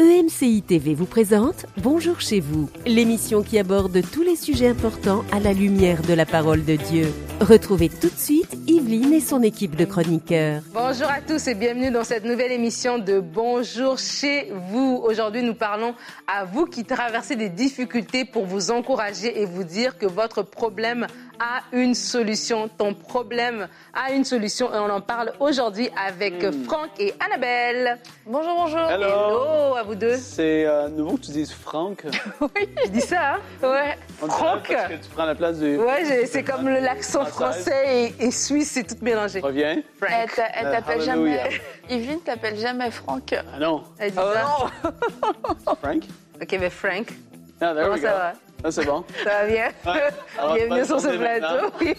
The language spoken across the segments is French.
EMCI TV vous présente Bonjour chez vous, l'émission qui aborde tous les sujets importants à la lumière de la parole de Dieu. Retrouvez tout de suite Yveline et son équipe de chroniqueurs. Bonjour à tous et bienvenue dans cette nouvelle émission de Bonjour chez vous. Aujourd'hui, nous parlons à vous qui traversez des difficultés pour vous encourager et vous dire que votre problème a une solution. Ton problème a une solution et on en parle aujourd'hui avec Franck et Annabelle. Bonjour, bonjour. Hello à vous deux. C'est nouveau que tu dises Franck. Oui, je dis ça, hein? Ouais. Franck. Parce que tu prends la place du... Ouais, c'est comme l'accent français et suisse, c'est tout mélangé. Reviens. Frank. Elle t'appelle jamais... Yveline t'appelle jamais Franck. Ah non. Elle dit ça. Frank? OK, mais Frank, Ah, there comment we ça go. va? Ah, c'est bon. Ça va bien? Ouais. Alors, Bienvenue sur ce bonne journée plateau. Oui.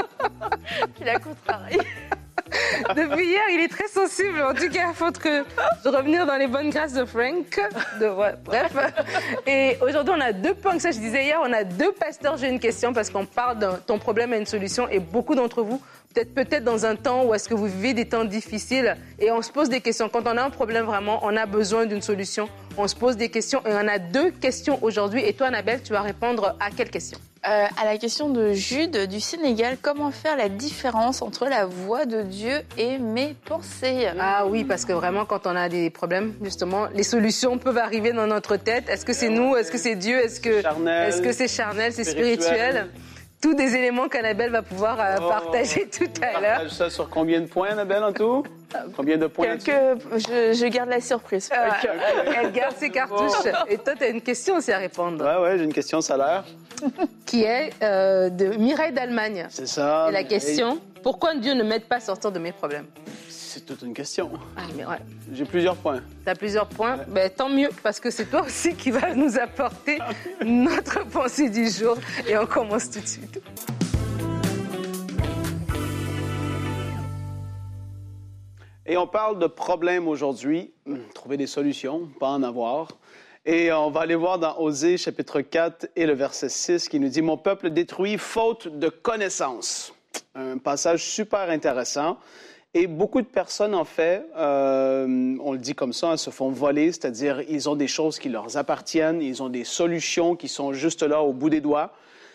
Il a contrarié. Depuis hier, il est très sensible. En tout cas, il faut de revenir dans les bonnes grâces de Frank. Bref. Et aujourd'hui, on a deux points. Ça, je disais hier, on a deux pasteurs. J'ai une question parce qu'on parle de ton problème à une solution. Et beaucoup d'entre vous, peut-être dans un temps où est-ce que vous vivez des temps difficiles et on se pose des questions. Quand on a un problème vraiment, on a besoin d'une solution. On se pose des questions et on a deux questions aujourd'hui. Et toi, Annabelle, tu vas répondre à quelle question? À la question de Jude du Sénégal, comment faire la différence entre la voix de Dieu et mes pensées? Ah oui, parce que vraiment, quand on a des problèmes, justement, les solutions peuvent arriver dans notre tête. Est-ce que c'est nous? Est-ce que c'est Dieu? Est-ce que c'est charnel? C'est spirituel? Tous des éléments qu'Annabelle va pouvoir partager tout à l'heure. Partage ça sur combien de points, Annabelle, en tout? Combien de points? Je garde la surprise. Elle garde ses cartouches. Et toi, tu as une question aussi à répondre. Ouais, j'ai une question salaire. Qui est de Mireille d'Allemagne. C'est ça. Et la question, pourquoi Dieu ne m'aide pas à sortir de mes problèmes? C'est toute une question. Ah, mais ouais. J'ai plusieurs points. Tu as plusieurs points? Ben, tant mieux, parce que c'est toi aussi qui vas nous apporter notre pensée du jour. Et on commence tout de suite. Et on parle de problèmes aujourd'hui. Trouver des solutions, pas en avoir. Et on va aller voir dans Osée, chapitre 4 et le verset 6, qui nous dit « Mon peuple détruit faute de connaissance ». Un passage super intéressant. Et beaucoup de personnes, en fait, on le dit comme ça, se font voler, c'est-à-dire ils ont des choses qui leur appartiennent, ils ont des solutions qui sont juste là au bout des doigts,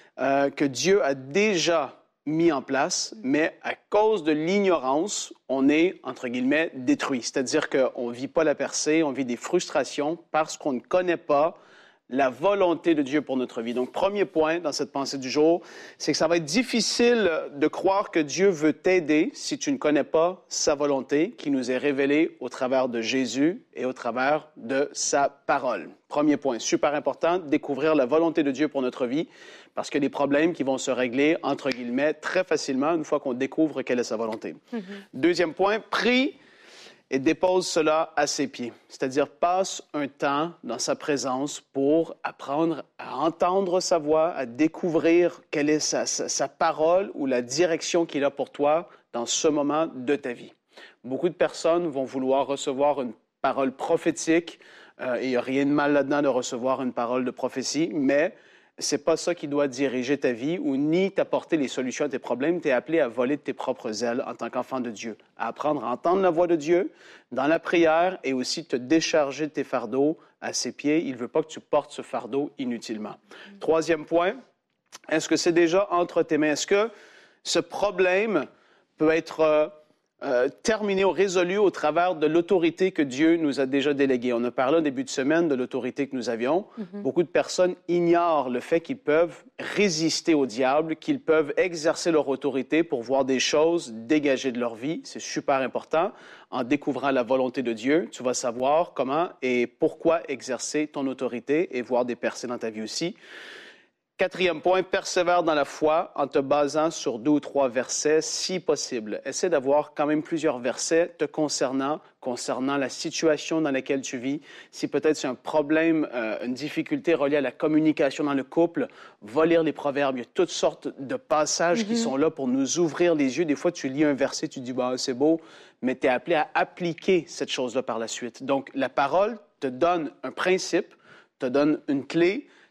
que Dieu a déjà mis en place, mais à cause de l'ignorance, on est, entre guillemets, détruit. C'est-à-dire qu'on ne vit pas la percée, on vit des frustrations parce qu'on ne connaît pas la volonté de Dieu pour notre vie. Donc, premier point dans cette pensée du jour, c'est que ça va être difficile de croire que Dieu veut t'aider si tu ne connais pas sa volonté qui nous est révélée au travers de Jésus et au travers de sa parole. Premier point, super important, découvrir la volonté de Dieu pour notre vie parce qu'il y a des problèmes qui vont se régler, entre guillemets, très facilement une fois qu'on découvre quelle est sa volonté. Deuxième point, prie et dépose cela à ses pieds. C'est-à-dire, passe un temps dans sa présence pour apprendre à entendre sa voix, à découvrir quelle est sa parole ou la direction qu'il a pour toi dans ce moment de ta vie. Beaucoup de personnes vont vouloir recevoir une parole prophétique. Et il n'y a rien de mal là-dedans de recevoir une parole de prophétie, mais c'est pas ça qui doit diriger ta vie ou ni t'apporter les solutions à tes problèmes. Tu es appelé à voler de tes propres ailes en tant qu'enfant de Dieu, à apprendre à entendre la voix de Dieu dans la prière et aussi te décharger de tes fardeaux à ses pieds. Il ne veut pas que tu portes ce fardeau inutilement. Troisième point, est-ce que c'est déjà entre tes mains? Est-ce que ce problème peut être terminé ou résolu au travers de l'autorité que Dieu nous a déjà déléguée? On a parlé au début de semaine de l'autorité que nous avions. Beaucoup de personnes ignorent le fait qu'ils peuvent résister au diable, qu'ils peuvent exercer leur autorité pour voir des choses dégagées de leur vie. C'est super important. En découvrant la volonté de Dieu, tu vas savoir comment et pourquoi exercer ton autorité et voir des percées dans ta vie aussi. Quatrième point, persévère dans la foi en te basant sur 2 ou 3 versets, si possible. Essaie d'avoir quand même plusieurs versets te concernant la situation dans laquelle tu vis. Si peut-être c'est un problème, une difficulté reliée à la communication dans le couple, va lire les proverbes. Il y a toutes sortes de passages qui sont là pour nous ouvrir les yeux. Des fois, tu lis un verset, tu dis bah, « c'est beau », mais tu es appelé à appliquer cette chose-là par la suite. Donc, la parole te donne un principe, te donne une clé,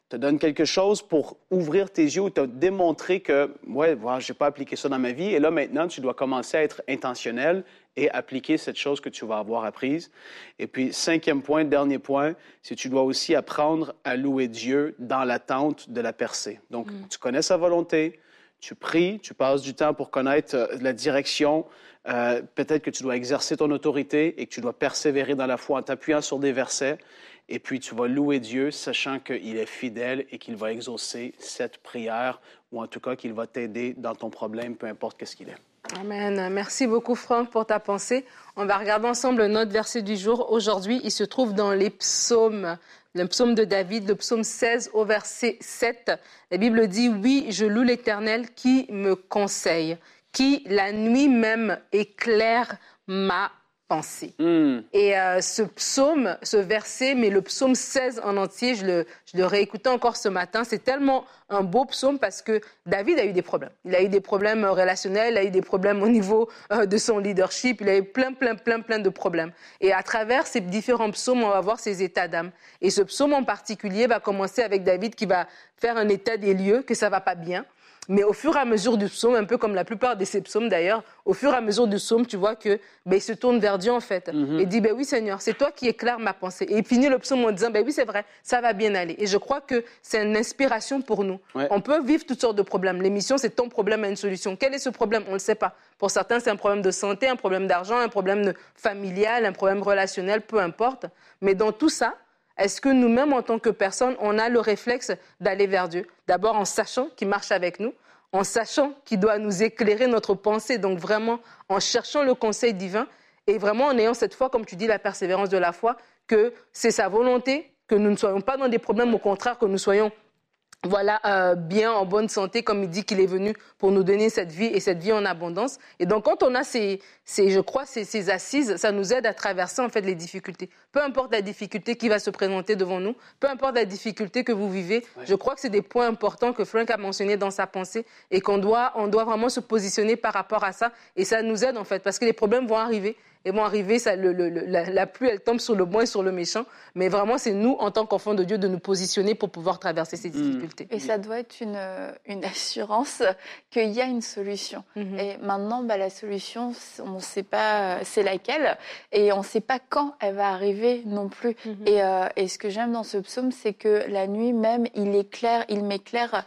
te donne quelque chose pour ouvrir tes yeux ou te démontrer que, ouais, je n'ai pas appliqué ça dans ma vie. Et là, maintenant, tu dois commencer à être intentionnel et appliquer cette chose que tu vas avoir apprise. Et puis, 5e point, dernier point, c'est que tu dois aussi apprendre à louer Dieu dans l'attente de la percée. Donc, tu connais sa volonté, tu pries, tu passes du temps pour connaître la direction. Peut-être que tu dois exercer ton autorité et que tu dois persévérer dans la foi en t'appuyant sur des versets. Et puis, tu vas louer Dieu, sachant qu'il est fidèle et qu'il va exaucer cette prière, ou en tout cas qu'il va t'aider dans ton problème, peu importe qu'est-ce qu'il est. Amen. Merci beaucoup, Franck, pour ta pensée. On va regarder ensemble notre verset du jour. Aujourd'hui, il se trouve dans les psaumes. Le psaume de David, le psaume 16 au verset 7. La Bible dit « Oui, je loue l'Éternel qui me conseille, qui la nuit même éclaire ma pensée. » Et ce psaume, ce verset, mais le psaume 16 en entier, je le réécoutais encore ce matin. C'est tellement un beau psaume parce que David a eu des problèmes. Il a eu des problèmes relationnels, il a eu des problèmes au niveau de son leadership, il a eu plein de problèmes. Et à travers ces différents psaumes, on va voir ses états d'âme. Et ce psaume en particulier va commencer avec David qui va faire un état des lieux, que ça va pas bien. Mais au fur et à mesure du psaume, un peu comme la plupart de ces psaumes d'ailleurs, au fur et à mesure du psaume, tu vois que il se tourne vers Dieu en fait. Et dit, oui Seigneur, c'est toi qui éclaires ma pensée. Et il finit le psaume en disant, oui c'est vrai, ça va bien aller. Et je crois que c'est une inspiration pour nous. Ouais. On peut vivre toutes sortes de problèmes. L'émission, c'est ton problème à une solution. Quel est ce problème? On ne le sait pas. Pour certains, c'est un problème de santé, un problème d'argent, un problème familial, un problème relationnel, peu importe. Mais dans tout ça, est-ce que nous-mêmes, en tant que personnes, on a le réflexe d'aller vers Dieu? D'abord en sachant qu'il marche avec nous, en sachant qu'il doit nous éclairer notre pensée, donc vraiment en cherchant le conseil divin et vraiment en ayant cette foi, comme tu dis, la persévérance de la foi, que c'est sa volonté, que nous ne soyons pas dans des problèmes, au contraire, que nous soyons bien, en bonne santé, comme il dit qu'il est venu pour nous donner cette vie et cette vie en abondance. Et donc, quand on a ces assises, ça nous aide à traverser, en fait, les difficultés. Peu importe la difficulté qui va se présenter devant nous, peu importe la difficulté que vous vivez, je crois que c'est des points importants que Frank a mentionnés dans sa pensée et on doit vraiment se positionner par rapport à ça. Et ça nous aide, en fait, parce que les problèmes vont arriver. Et vont arriver, la pluie, elle tombe sur le bon et sur le méchant. Mais vraiment, c'est nous, en tant qu'enfants de Dieu, de nous positionner pour pouvoir traverser ces difficultés. Et ça doit être une assurance qu'il y a une solution. Et maintenant, la solution, on ne sait pas c'est laquelle. Et on ne sait pas quand elle va arriver non plus. Et ce que j'aime dans ce psaume, c'est que la nuit même, il m'éclaire.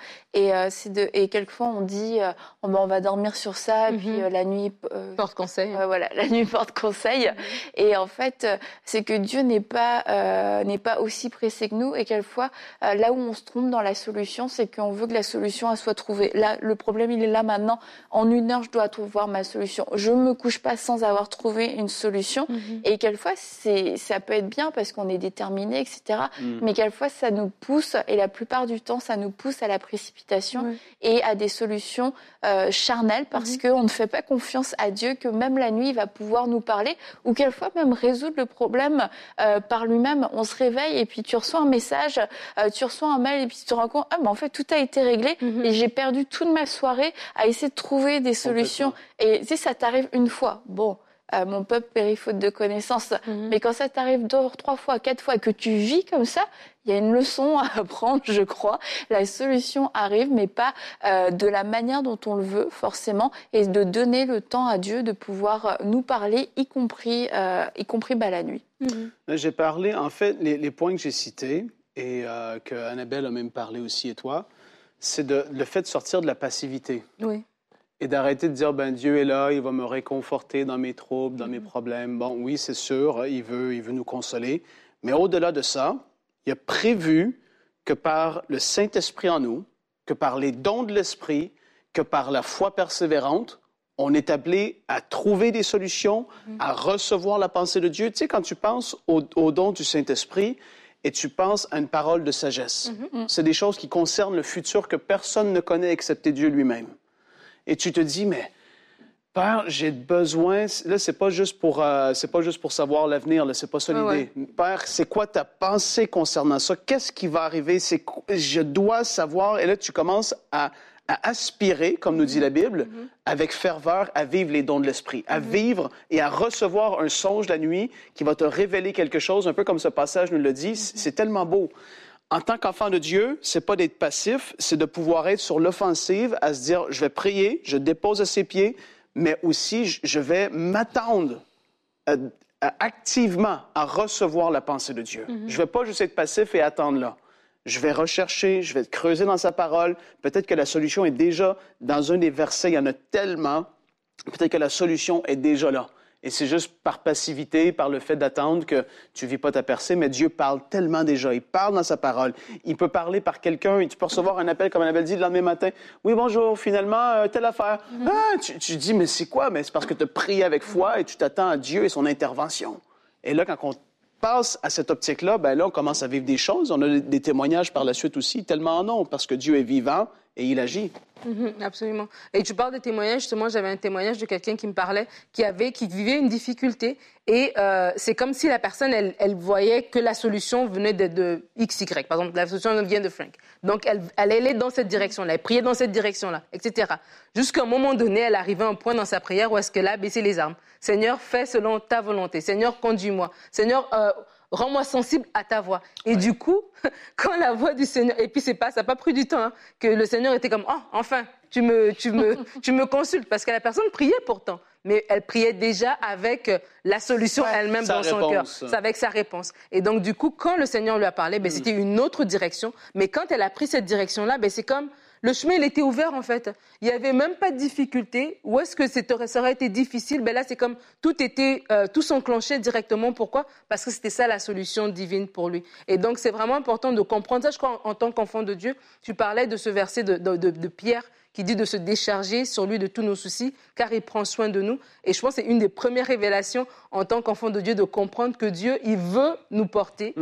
Et quelquefois, on dit, on va dormir sur ça. Et puis la nuit... porte conseil. Voilà, la nuit porte conseil. Et en fait, c'est que Dieu n'est pas aussi pressé que nous. Et quelquefois, là où on se trompe dans la solution, c'est qu'on veut que la solution elle soit trouvée. Là, le problème, il est là maintenant. En 1 heure, je dois trouver ma solution. Je ne me couche pas sans avoir trouvé une solution. Et quelquefois, ça peut être bien parce qu'on est déterminé, etc. Mais quelquefois, ça nous pousse, et la plupart du temps, ça nous pousse à la précipitation et à des solutions charnelles parce qu'on ne fait pas confiance à Dieu que même la nuit, il va pouvoir nous parler ou quelquefois même résoudre le problème par lui-même. On se réveille et puis tu reçois un message, tu reçois un mail et puis tu te rends compte, mais en fait, tout a été réglé et j'ai perdu toute ma soirée à essayer de trouver des solutions. Et tu sais, ça t'arrive une fois. Bon, mon peuple périt faute de connaissances. Mais quand ça t'arrive 2, 3 fois, 4 fois, que tu vis comme ça, il y a une leçon à apprendre, je crois. La solution arrive, mais pas de la manière dont on le veut, forcément, et de donner le temps à Dieu de pouvoir nous parler, y compris la nuit. J'ai parlé, en fait, les points que j'ai cités, et que Annabelle a même parlé aussi, et toi, c'est le fait de sortir de la passivité. Oui. Et d'arrêter de dire, Dieu est là, il va me réconforter dans mes troubles, dans mes problèmes. Bon, oui, c'est sûr, il veut nous consoler. Mais au-delà de ça, il a prévu que par le Saint-Esprit en nous, que par les dons de l'Esprit, que par la foi persévérante, on est appelé à trouver des solutions, à recevoir la pensée de Dieu. Tu sais, quand tu penses au don du Saint-Esprit et tu penses à une parole de sagesse, c'est des choses qui concernent le futur que personne ne connaît excepté Dieu lui-même. Et tu te dis, mais Père, j'ai besoin... Là, c'est pas juste pour savoir l'avenir, là, c'est pas ça l'idée. Père, c'est quoi ta pensée concernant ça? Qu'est-ce qui va arriver? Je dois savoir. Et là, tu commences à aspirer, comme nous dit la Bible, avec ferveur, à vivre les dons de l'Esprit, à vivre et à recevoir un songe la nuit qui va te révéler quelque chose, un peu comme ce passage nous le dit. C'est tellement beau. en tant qu'enfant de Dieu, c'est pas d'être passif, c'est de pouvoir être sur l'offensive, à se dire, je vais prier, je dépose à ses pieds, mais aussi, je vais m'attendre activement à recevoir la pensée de Dieu. Je vais pas juste être passif et attendre là. Je vais rechercher, je vais creuser dans sa parole. Peut-être que la solution est déjà dans un des versets, il y en a tellement. Peut-être que la solution est déjà là. Et c'est juste par passivité, par le fait d'attendre que tu ne vis pas ta percée, mais Dieu parle tellement déjà. Il parle dans sa parole. Il peut parler par quelqu'un et tu peux recevoir un appel, comme Annabelle dit, le lendemain matin. Oui, bonjour, finalement, telle affaire. Tu dis, mais c'est quoi? Mais c'est parce que tu as prié avec foi et tu t'attends à Dieu et son intervention. Et là, quand on passe à cette optique-là, ben là, on commence à vivre des choses. On a des témoignages par la suite aussi, tellement non, parce que Dieu est vivant et il agit. Absolument. Et tu parles de témoignages, justement, j'avais un témoignage de quelqu'un qui me parlait, qui vivait une difficulté et c'est comme si la personne, elle voyait que la solution venait de XY. Par exemple, la solution vient de Frank. Donc, elle allait dans cette direction-là, elle priait dans cette direction-là, etc. Jusqu'à un moment donné, elle arrivait à un point dans sa prière où est-ce qu'elle a baissé les armes. Seigneur, fais selon ta volonté. Seigneur, conduis-moi. Seigneur, rends-moi sensible à ta voix. Et du coup, quand la voix du Seigneur... Et puis, ça n'a pas pris du temps, hein, que le Seigneur était comme, oh, enfin, tu me consultes. Parce que la personne priait pourtant. Mais elle priait déjà avec la solution elle-même dans son cœur. Avec sa réponse. Et donc, du coup, quand le Seigneur lui a parlé, c'était une autre direction. Mais quand elle a pris cette direction-là, c'est comme... Le chemin, il était ouvert, en fait. Il n'y avait même pas de difficulté. Où est-ce que ça aurait été difficile? Là, c'est comme tout s'enclenchait directement. Pourquoi? Parce que c'était ça la solution divine pour lui. Et donc, c'est vraiment important de comprendre ça. Je crois, en tant qu'enfant de Dieu, tu parlais de ce verset de Pierre qui dit de se décharger sur lui de tous nos soucis, car il prend soin de nous. Et je pense que c'est une des premières révélations en tant qu'enfant de Dieu de comprendre que Dieu, il veut nous porter.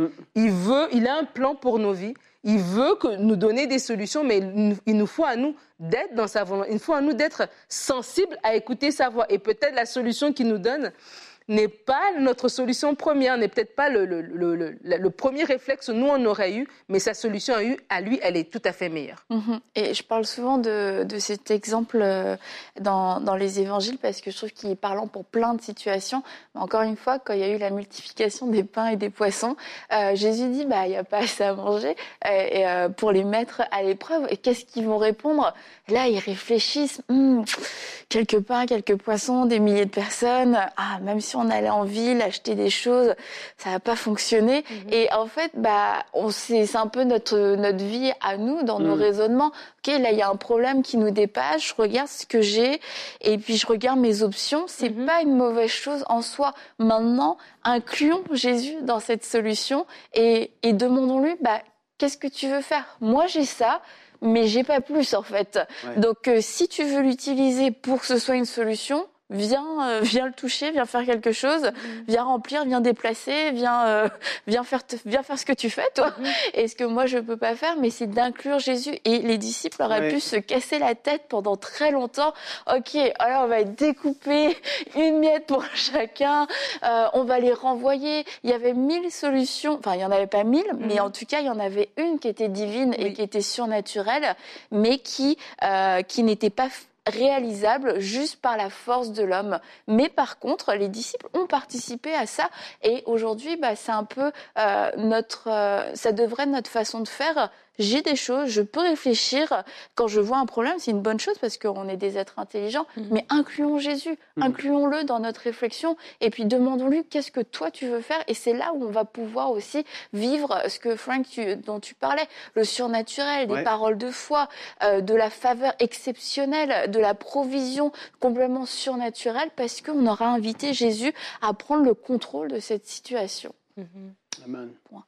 Il a un plan pour nos vies. Il veut nous donner des solutions, mais il nous faut à nous d'être dans sa volonté. Il faut à nous d'être sensibles à écouter sa voix. Et peut-être la solution qu'il nous donne n'est pas notre solution première, n'est peut-être pas le premier réflexe que nous, on aurait eu, mais sa solution à lui, elle est tout à fait meilleure. Et je parle souvent de cet exemple dans les évangiles parce que je trouve qu'il est parlant pour plein de situations. Mais encore une fois, quand il y a eu la multiplication des pains et des poissons, Jésus dit, il n'y a pas assez à manger pour les mettre à l'épreuve. Et qu'est-ce qu'ils vont répondre? Là, ils réfléchissent, quelques pains, quelques poissons, des milliers de personnes. Même si on allait en ville acheter des choses, ça va pas fonctionner. Et en fait, c'est un peu notre vie à nous, dans nos raisonnements. Ok, là, il y a un problème qui nous dépasse, je regarde ce que j'ai, et puis je regarde mes options. C'est pas une mauvaise chose en soi. Maintenant, incluons Jésus dans cette solution et demandons-lui, qu'est-ce que tu veux faire? Moi, j'ai ça, mais j'ai pas plus, en fait. Ouais. Donc, si tu veux l'utiliser pour que ce soit une solution, viens le toucher, viens faire quelque chose, viens remplir, viens déplacer, viens faire ce que tu fais, toi. Et ce que moi, je peux pas faire, mais c'est d'inclure Jésus. Et les disciples auraient pu se casser la tête pendant très longtemps. Ok, alors on va découper une miette pour chacun, on va les renvoyer. Il y avait 1000 solutions, enfin, il y en avait pas 1000, mais en tout cas, il y en avait une qui était divine et qui était surnaturelle, mais qui n'était pas réalisable juste par la force de l'homme. Mais par contre, les disciples ont participé à ça et aujourd'hui, c'est un peu ça devrait être notre façon de faire. J'ai des choses, je peux réfléchir. Quand je vois un problème, c'est une bonne chose parce qu'on est des êtres intelligents. Mais incluons Jésus, incluons-le dans notre réflexion et puis demandons-lui qu'est-ce que toi tu veux faire. Et c'est là où on va pouvoir aussi vivre ce que Frank, dont tu parlais, le surnaturel, des paroles de foi, de la faveur exceptionnelle, de la provision complètement surnaturelle parce qu'on aura invité Jésus à prendre le contrôle de cette situation. Amen. Point.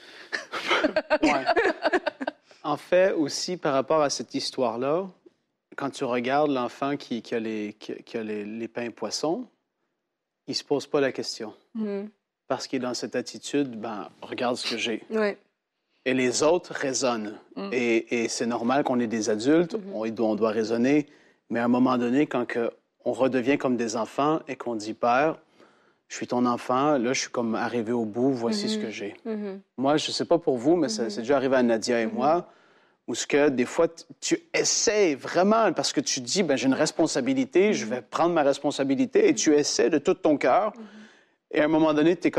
En fait, aussi, par rapport à cette histoire-là, quand tu regardes l'enfant qui a les pains et poissons, il ne se pose pas la question. Parce qu'il est dans cette attitude, regarde ce que j'ai. Ouais. Et les autres raisonnent. Et c'est normal qu'on est des adultes, on doit raisonner, mais à un moment donné, quand on redevient comme des enfants et qu'on dit « Père, je suis ton enfant, là, je suis comme arrivé au bout, voici ce que j'ai. » Moi, je ne sais pas pour vous, mais c'est déjà arrivé à Nadia et moi, où ce que des fois, tu essaies vraiment, parce que tu dis, j'ai une responsabilité, je vais prendre ma responsabilité, et tu essaies de tout ton cœur. Et à un moment donné, tu es comme,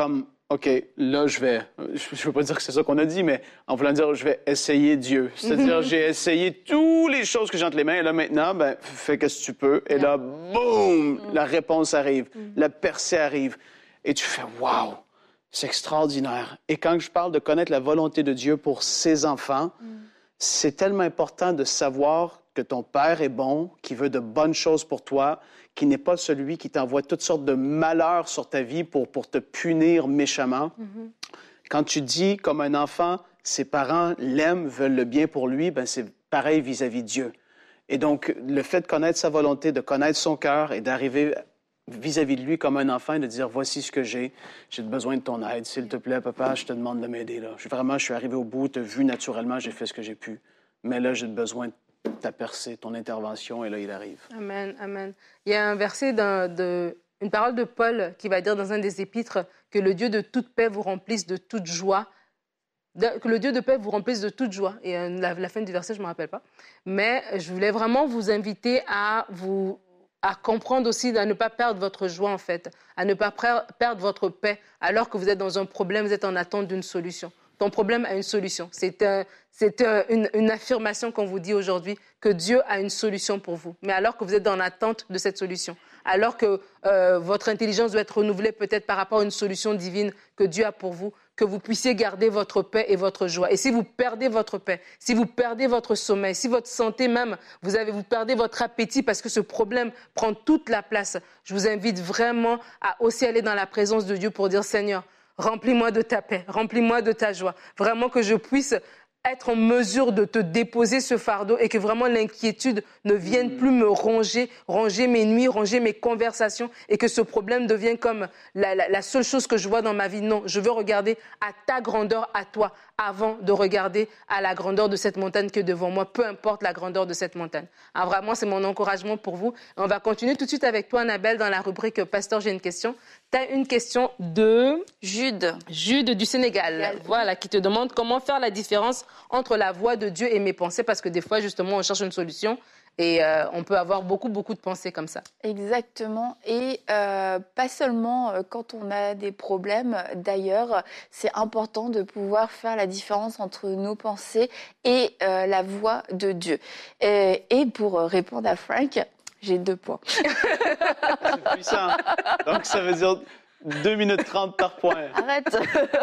OK, là, je veux pas dire que c'est ça qu'on a dit, mais en voulant dire, je vais essayer Dieu. C'est-à-dire, j'ai essayé toutes les choses que j'ai entre les mains, et là, maintenant, ben, fais ce que tu peux. Et là, boum, la réponse arrive, la percée arrive. Et tu fais, wow, c'est extraordinaire. Et quand je parle de connaître la volonté de Dieu pour ses enfants, c'est tellement important de savoir que ton Père est bon, qui veut de bonnes choses pour toi, qui n'est pas celui qui t'envoie toutes sortes de malheurs sur ta vie pour te punir méchamment. Quand tu dis, comme un enfant, ses parents l'aiment, veulent le bien pour lui, ben c'est pareil vis-à-vis de Dieu. Et donc, le fait de connaître sa volonté, de connaître son cœur et d'arriver vis-à-vis de lui comme un enfant et de dire, voici ce que j'ai besoin de ton aide, s'il te plaît, papa, je te demande de m'aider. Là. Je suis arrivé au bout, tu as vu naturellement, j'ai fait ce que j'ai pu. Mais là, j'ai besoin de ta percée, ton intervention, et là, il arrive. Amen, amen. Il y a un verset, une parole de Paul qui va dire dans un des épîtres que le Dieu de toute paix vous remplisse de toute joie. Que le Dieu de paix vous remplisse de toute joie. Et la fin du verset, je ne me rappelle pas. Mais je voulais vraiment vous inviter à comprendre aussi, à ne pas perdre votre joie, en fait, à ne pas perdre votre paix alors que vous êtes dans un problème, vous êtes en attente d'une solution. Ton problème a une solution. C'est une affirmation qu'on vous dit aujourd'hui que Dieu a une solution pour vous. Mais alors que vous êtes dans l'attente de cette solution, alors que votre intelligence doit être renouvelée peut-être par rapport à une solution divine que Dieu a pour vous, que vous puissiez garder votre paix et votre joie. Et si vous perdez votre paix, si vous perdez votre sommeil, si votre santé même, vous perdez votre appétit parce que ce problème prend toute la place, je vous invite vraiment à aussi aller dans la présence de Dieu pour dire, Seigneur, remplis-moi de ta paix, remplis-moi de ta joie. Vraiment que je puisse être en mesure de te déposer ce fardeau et que vraiment l'inquiétude ne vienne plus me ronger mes nuits, ronger mes conversations et que ce problème devienne comme la seule chose que je vois dans ma vie. Non, je veux regarder à ta grandeur, à toi, avant de regarder à la grandeur de cette montagne qui est devant moi, peu importe la grandeur de cette montagne. Alors vraiment, c'est mon encouragement pour vous. Et on va continuer tout de suite avec toi, Annabelle, dans la rubrique « Pasteur, j'ai une question ». Tu as une question de Jude du Sénégal, voilà, qui te demande comment faire la différence entre la voix de Dieu et mes pensées, parce que des fois, justement, on cherche une solution et on peut avoir beaucoup de pensées comme ça. Exactement, et pas seulement quand on a des problèmes. D'ailleurs, c'est important de pouvoir faire la différence entre nos pensées et la voix de Dieu. Et pour répondre à Frank, j'ai 2 points. C'est puissant. Donc, ça veut dire 2 minutes 30 par point. Arrête.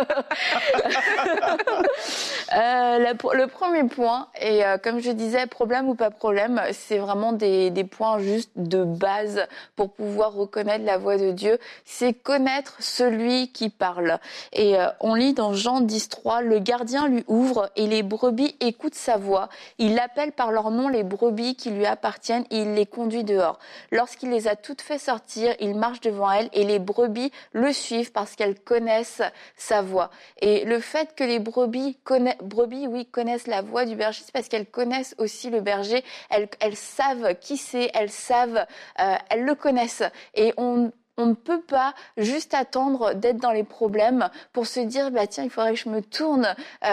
Le premier point, et comme je disais, problème ou pas problème, c'est vraiment des points juste de base pour pouvoir reconnaître la voix de Dieu. C'est connaître celui qui parle. Et on lit dans Jean 10:3, le gardien lui ouvre et les brebis écoutent sa voix. Il appelle par leur nom les brebis qui lui appartiennent et il les conduit dehors. Lorsqu'il les a toutes fait sortir, il marche devant elles et les brebis le suivent parce qu'elles connaissent sa voix. Et le fait que les brebis connaissent la voix du berger, c'est parce qu'elles connaissent aussi le berger. Elles savent qui c'est, elles le connaissent. Et on ne peut pas juste attendre d'être dans les problèmes pour se dire tiens, il faudrait que je me tourne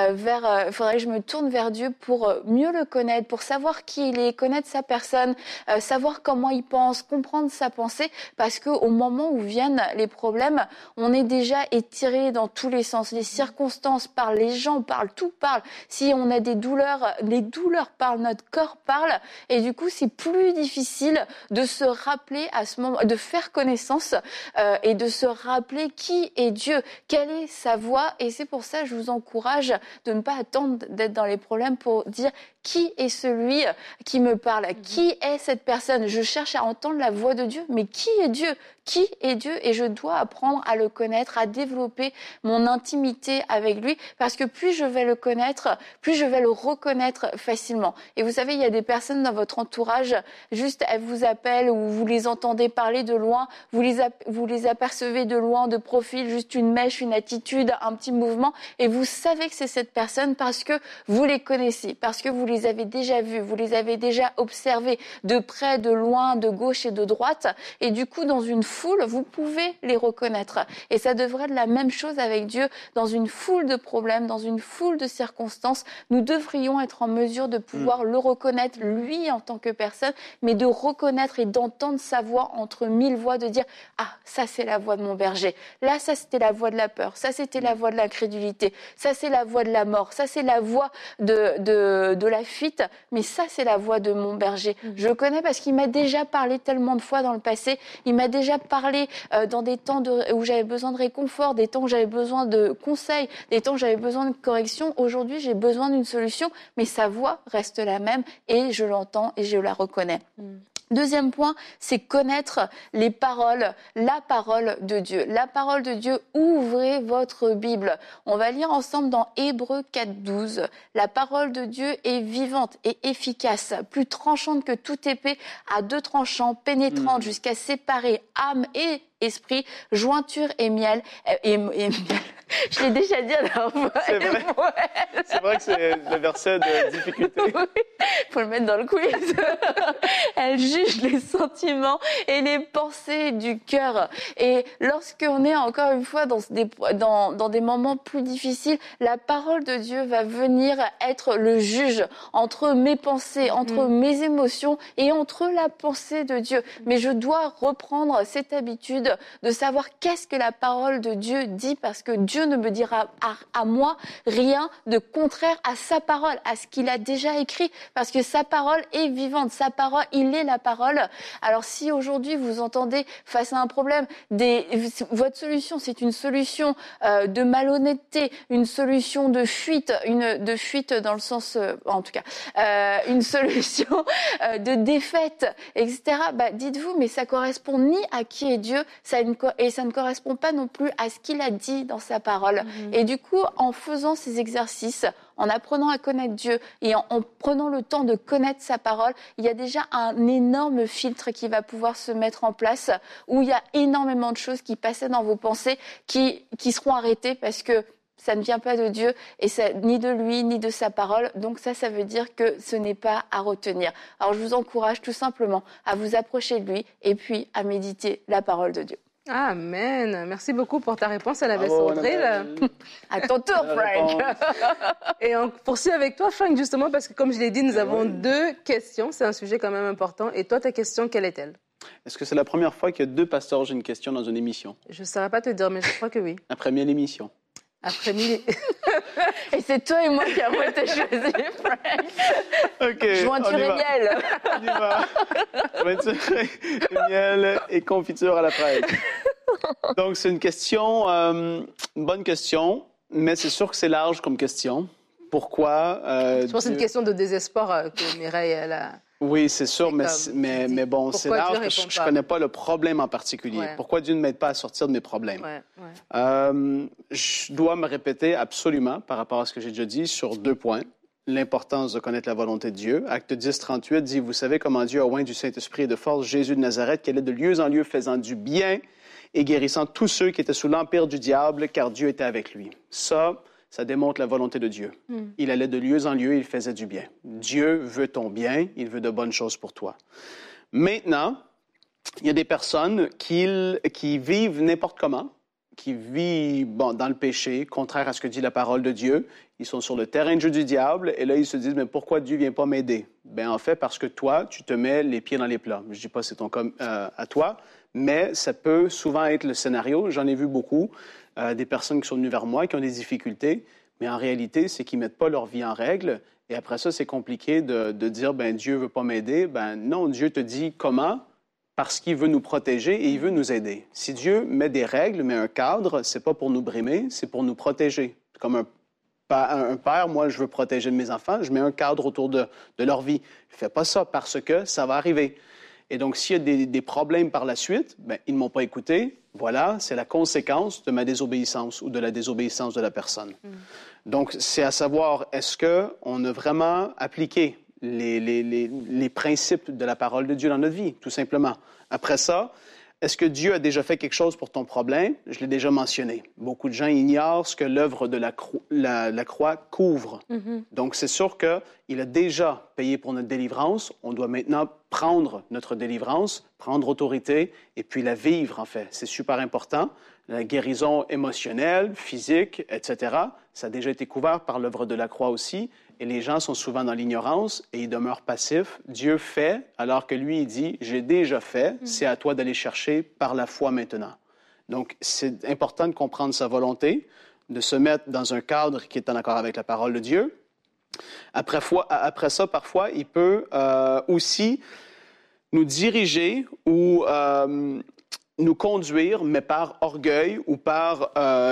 vers Dieu pour mieux le connaître, pour savoir qui il est, connaître sa personne, savoir comment il pense, comprendre sa pensée, parce que au moment où viennent les problèmes, on est déjà étiré dans tous les sens. Les circonstances parlent, les gens parlent, tout parle. Si on a des douleurs, les douleurs parlent, notre corps parle, et du coup c'est plus difficile de se rappeler à ce moment, de faire connaissance et de se rappeler qui est Dieu, quelle est sa voix. Et c'est pour ça que je vous encourage de ne pas attendre d'être dans les problèmes pour dire qui est celui qui me parle, qui est cette personne. Je cherche à entendre la voix de Dieu, mais qui est Dieu ? Qui est Dieu ? Et je dois apprendre à le connaître, à développer mon intimité avec lui, parce que plus je vais le connaître, plus je vais le reconnaître facilement. Et vous savez, il y a des personnes dans votre entourage, juste elles vous appellent ou vous les entendez parler de loin, vous les apercevez de loin, de profil, juste une mèche, une attitude, un petit mouvement, et vous savez que c'est cette personne parce que vous les connaissez, parce que vous les avez déjà vus, vous les avez déjà observés de près, de loin, de gauche et de droite, et du coup, dans une foule, vous pouvez les reconnaître. Et ça devrait être la même chose avec Dieu. Dans une foule de problèmes, dans une foule de circonstances, nous devrions être en mesure de pouvoir le reconnaître, lui en tant que personne, mais de reconnaître et d'entendre sa voix entre 1000 voix, de dire ah, ça c'est la voix de mon berger. Là, ça c'était la voix de la peur. Ça c'était la voix de l'incrédulité. Ça c'est la voix de la mort. Ça c'est la voix de la fuite. Mais ça c'est la voix de mon berger. Je le connais parce qu'il m'a déjà parlé tellement de fois dans le passé. Il m'a déjà parlé dans des temps où j'avais besoin de réconfort, des temps où j'avais besoin de conseils, des temps où j'avais besoin de correction. Aujourd'hui, j'ai besoin d'une solution, mais sa voix reste la même et je l'entends et je la reconnais. Deuxième point, c'est connaître les paroles, la parole de Dieu. La parole de Dieu, ouvrez votre Bible. On va lire ensemble dans Hébreux 4:12. La parole de Dieu est vivante et efficace, plus tranchante que toute épée à deux tranchants, pénétrante jusqu'à séparer âme et esprit, jointure et miel. Et miel. Je l'ai déjà dit à la fois. C'est vrai que c'est le verset de difficulté. Oui, faut le mettre dans le quiz. Elle juge les sentiments et les pensées du cœur. Et lorsqu'on est encore une fois dans des moments plus difficiles, la parole de Dieu va venir être le juge entre mes pensées, entre mes émotions et entre la pensée de Dieu. Mais je dois reprendre cette habitude de savoir qu'est-ce que la parole de Dieu dit, parce que Dieu ne me dira à moi rien de contraire à sa parole, à ce qu'il a déjà écrit, parce que sa parole est vivante, sa parole, il est la parole. Alors si aujourd'hui vous entendez face à un problème, votre solution c'est une solution de malhonnêteté, une solution de fuite, de fuite dans le sens, en tout cas, une solution de défaite, etc. Dites-vous, mais ça correspond ni à qui est Dieu, et ça ne correspond pas non plus à ce qu'il a dit dans sa parole. Et du coup, en faisant ces exercices, en apprenant à connaître Dieu et en prenant le temps de connaître sa parole, il y a déjà un énorme filtre qui va pouvoir se mettre en place, où il y a énormément de choses qui passaient dans vos pensées qui seront arrêtées parce que ça ne vient pas de Dieu, et ça, ni de lui, ni de sa parole. Donc ça veut dire que ce n'est pas à retenir. Alors je vous encourage tout simplement à vous approcher de lui et puis à méditer la parole de Dieu. Amen. Merci beaucoup pour ta réponse à la Sandrine. À ton tour, Frank. Et on poursuit avec toi, Frank, justement, parce que comme je l'ai dit, nous avons deux questions. C'est un sujet quand même important. Et toi, ta question, quelle est-elle? Est-ce que c'est la première fois que deux pasteurs ont une question dans une émission? Je ne saurais pas te dire, mais je crois que oui. Après 1000 émissions. Après 1000... Et c'est toi et moi qui avons été choisis, Frank. OK. Jointure et miel. On y va. Jointure et miel et confiture à la fraise. Donc, c'est une question, une bonne question, mais c'est sûr que c'est large comme question. Pourquoi? Je pense que c'est une question de désespoir que Mireille, elle a... Oui, c'est sûr, mais bon, c'est large que je ne connais pas le problème en particulier. Ouais. Pourquoi Dieu ne m'aide pas à sortir de mes problèmes? Je dois me répéter absolument par rapport à ce que j'ai déjà dit sur deux points. L'importance de connaître la volonté de Dieu. Acte 10, 38 dit, « Vous savez comment Dieu a oint du Saint-Esprit et de force Jésus de Nazareth, qu'elle est de lieu en lieu faisant du bien et guérissant tous ceux qui étaient sous l'empire du diable, car Dieu était avec lui. » Ça démontre la volonté de Dieu. Il allait de lieu en lieu, il faisait du bien. Dieu veut ton bien, il veut de bonnes choses pour toi. Maintenant, il y a des personnes qui vivent n'importe comment, qui vivent dans le péché, contraire à ce que dit la parole de Dieu. Ils sont sur le terrain de jeu du diable et là, ils se disent, mais pourquoi Dieu ne vient pas m'aider? Bien, en fait, parce que toi, tu te mets les pieds dans les plats. Je ne dis pas que c'est ton cas à toi, mais ça peut souvent être le scénario. J'en ai vu beaucoup. Des personnes qui sont venues vers moi, qui ont des difficultés, mais en réalité, c'est qu'ils ne mettent pas leur vie en règle. Et après ça, c'est compliqué de dire, Dieu ne veut pas m'aider. Non, Dieu te dit comment? Parce qu'il veut nous protéger et il veut nous aider. Si Dieu met des règles, met un cadre, ce n'est pas pour nous brimer, c'est pour nous protéger. Comme un père, moi, je veux protéger mes enfants, je mets un cadre autour de leur vie. Je ne fais pas ça parce que ça va arriver. Et donc, s'il y a des problèmes par la suite, ils ne m'ont pas écouté. Voilà, c'est la conséquence de ma désobéissance ou de la désobéissance de la personne. Donc, c'est à savoir, est-ce qu'on a vraiment appliqué les principes de la parole de Dieu dans notre vie, tout simplement. Après ça, est-ce que Dieu a déjà fait quelque chose pour ton problème? Je l'ai déjà mentionné. Beaucoup de gens ignorent ce que l'œuvre de la croix couvre. Donc, c'est sûr qu'il a déjà payé pour notre délivrance. On doit maintenant prendre notre délivrance, prendre autorité et puis la vivre, en fait. C'est super important. la guérison émotionnelle, physique, etc. Ça a déjà été couvert par l'œuvre de la croix aussi. Et les gens sont souvent dans l'ignorance et ils demeurent passifs. Dieu fait, alors que lui, il dit, j'ai déjà fait, c'est à toi d'aller chercher par la foi maintenant. Donc, c'est important de comprendre sa volonté, de se mettre dans un cadre qui est en accord avec la parole de Dieu. Après ça, parfois, il peut aussi nous diriger ou nous conduire, mais par orgueil ou par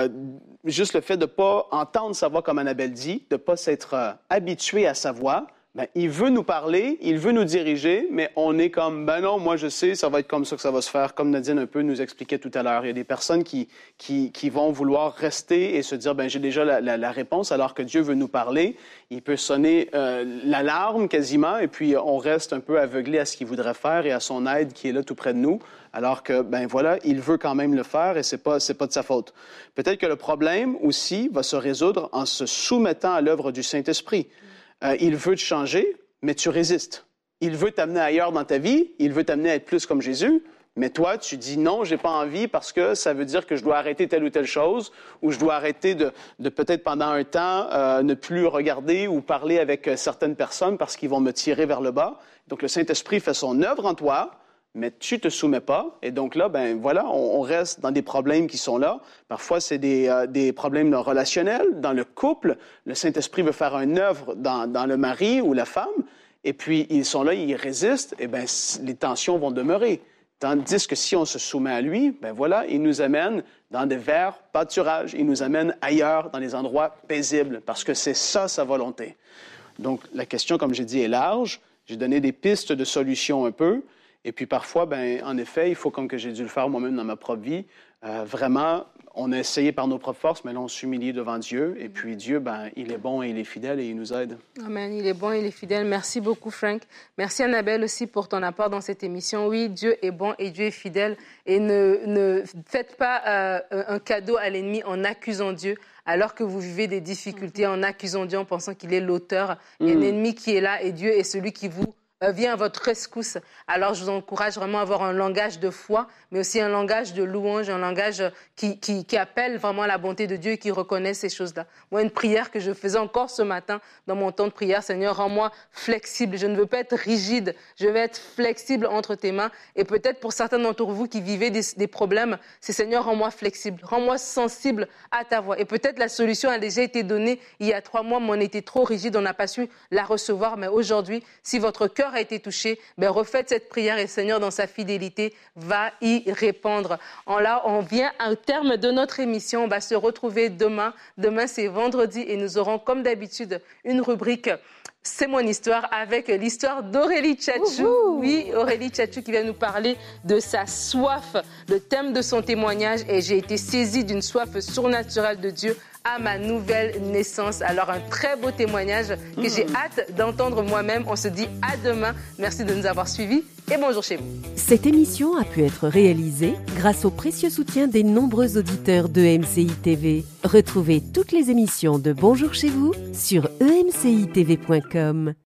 juste le fait de ne pas entendre sa voix comme Annabelle dit, de ne pas s'être habitué à sa voix. Ben, il veut nous parler, il veut nous diriger, mais on est comme, ben non, moi je sais, ça va être comme ça que ça va se faire, comme Nadine un peu nous expliquait tout à l'heure. Il y a des personnes qui vont vouloir rester et se dire, ben j'ai déjà la réponse, alors que Dieu veut nous parler. Il peut sonner l'alarme quasiment, et puis on reste un peu aveuglé à ce qu'il voudrait faire et à son aide qui est là tout près de nous, alors que, ben voilà, il veut quand même le faire et c'est pas de sa faute. Peut-être que le problème aussi va se résoudre en se soumettant à l'œuvre du Saint-Esprit. Il veut te changer, mais tu résistes. Il veut t'amener ailleurs dans ta vie, il veut t'amener à être plus comme Jésus, mais toi, tu dis non, j'ai pas envie parce que ça veut dire que je dois arrêter telle ou telle chose, ou je dois arrêter de peut-être pendant un temps ne plus regarder ou parler avec certaines personnes parce qu'ils vont me tirer vers le bas. Donc le Saint-Esprit fait son œuvre en toi, mais tu te soumets pas. Et donc là, ben voilà, on reste dans des problèmes qui sont là. Parfois, c'est des problèmes relationnels. Dans le couple, le Saint-Esprit veut faire une œuvre dans le mari ou la femme. Et puis, ils sont là, ils résistent. Et bien, les tensions vont demeurer. Tandis que si on se soumet à lui, ben voilà, il nous amène dans des verts pâturages. Il nous amène ailleurs, dans des endroits paisibles. Parce que c'est ça, sa volonté. Donc, la question, comme j'ai dit, est large. J'ai donné des pistes de solutions un peu. Et puis parfois, ben, en effet, il faut, comme que j'ai dû le faire moi-même dans ma propre vie, vraiment, on a essayé par nos propres forces, mais là, on s'humilie devant Dieu. Et puis Dieu, ben, il est bon et il est fidèle et il nous aide. Amen. Il est bon et il est fidèle. Merci beaucoup, Frank. Merci, Annabelle, aussi pour ton apport dans cette émission. Oui, Dieu est bon et Dieu est fidèle. Et ne faites pas un cadeau à l'ennemi en accusant Dieu. Alors que vous vivez des difficultés, en accusant Dieu, en pensant qu'il est l'auteur. Il y a un ennemi qui est là et Dieu est celui qui vous vient à votre rescousse. Alors, je vous encourage vraiment à avoir un langage de foi, mais aussi un langage de louange, un langage qui appelle vraiment la bonté de Dieu et qui reconnaît ces choses-là. Moi, une prière que je faisais encore ce matin dans mon temps de prière, Seigneur, rends-moi flexible. Je ne veux pas être rigide, je veux être flexible entre tes mains. Et peut-être pour certains d'entre vous qui vivez des problèmes, c'est Seigneur, rends-moi flexible, rends-moi sensible à ta voix. Et peut-être la solution a déjà été donnée il y a 3 mois, mais on était trop rigide, on n'a pas su la recevoir. Mais aujourd'hui, si votre cœur a été touché, ben refaites cette prière et Seigneur, dans sa fidélité, va y répondre. Là, on vient au terme de notre émission. On va se retrouver demain. Demain, c'est vendredi et nous aurons, comme d'habitude, une rubrique C'est mon histoire avec l'histoire d'Aurélie Tchatchou. Oui, Aurélie Tchatchou qui vient nous parler de sa soif, le thème de son témoignage. Et j'ai été saisie d'une soif surnaturelle de Dieu à ma nouvelle naissance. Alors, un très beau témoignage que j'ai hâte d'entendre moi-même. On se dit à demain. Merci de nous avoir suivis et bonjour chez vous. Cette émission a pu être réalisée grâce au précieux soutien des nombreux auditeurs de MCI TV. Retrouvez toutes les émissions de Bonjour chez vous sur emcitv.com.